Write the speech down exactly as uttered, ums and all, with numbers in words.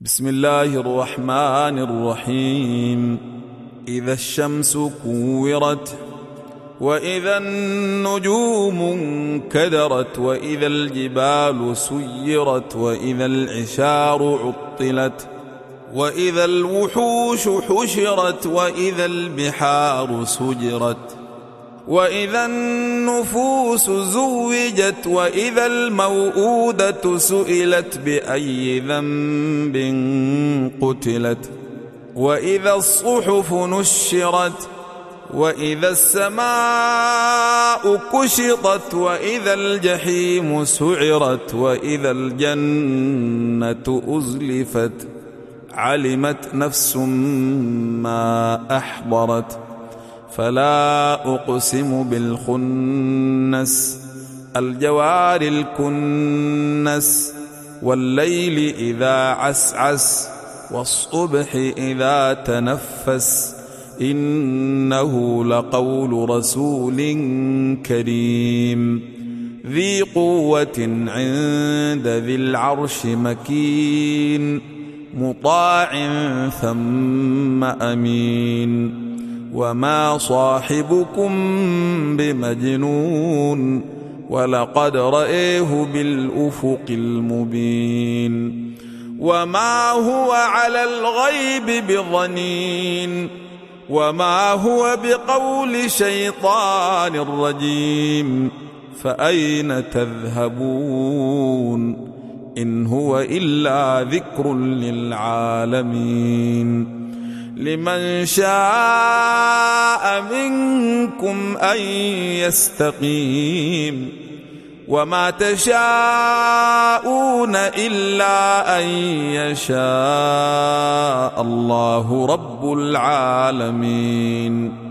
بسم الله الرحمن الرحيم. إذا الشمس كورت، وإذا النجوم انكدرت، وإذا الجبال سيرت، وإذا العشار عطلت، وإذا الوحوش حشرت، وإذا البحار سجرت، وإذا النفوس زوجت، وإذا الموءودة سئلت بأي ذنب قتلت، وإذا الصحف نشرت، وإذا السماء كشطت، وإذا الجحيم سعرت، وإذا الجنة أزلفت، علمت نفس ما أحضرت. فلا أقسم بالخنس، الجوار الكنس، والليل إذا عسعس، والصبح إذا تنفس، إنه لقول رسول كريم ذي قوة عند ذي العرش مكين، مطاع ثم أمين. وما صاحبكم بمجنون، ولقد رأيه بالأفق المبين. وما هو على الغيب بضنين، وما هو بقول شيطان رجيم. فأين تذهبون؟ إن هو إلا ذكر للعالمين. لمن شاء منكم أن يستقيم، وما تشاءون إلا أن يشاء الله رب العالمين.